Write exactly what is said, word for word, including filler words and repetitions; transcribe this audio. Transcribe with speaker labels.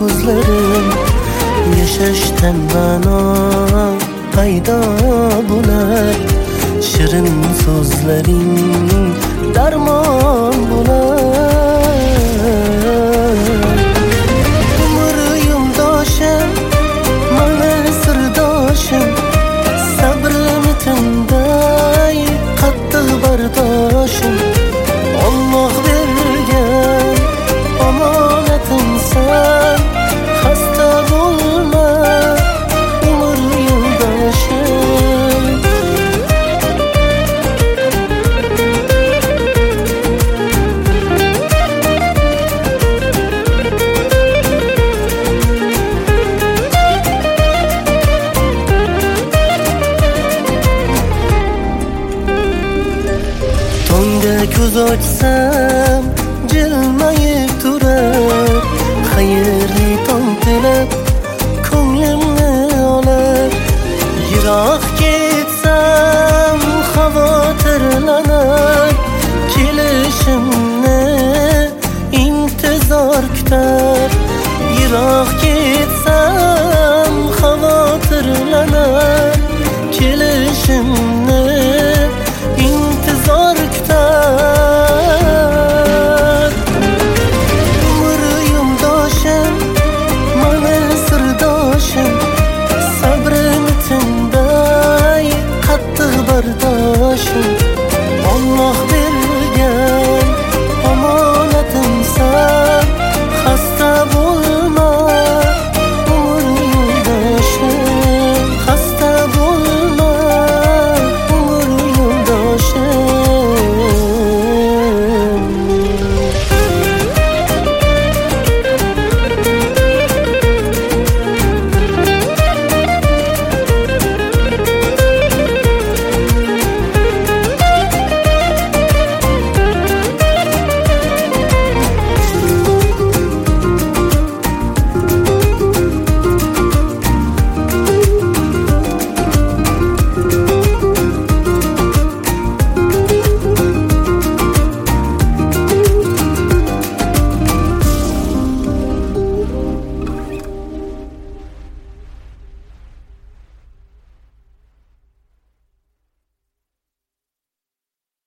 Speaker 1: so'zlarim yashashdan ma'no paydo bo'lar. Shirin so'zlaring darmon bo'lar. Umr yo'ldoshim, mana sirdoshim, sabrim tinday qattiq bardoshim. Alloh bergan omonatimsan, xasta bo'lma umr yo'ldoshim. Tongda ko'z ochsam jilmayib turar, xayrli tong tilab ko'nglimni olar. Yiroq ketsam xavotirlanar, kelishimni intizor kutar. Yiroq ketsam xavotirlanar, kelishim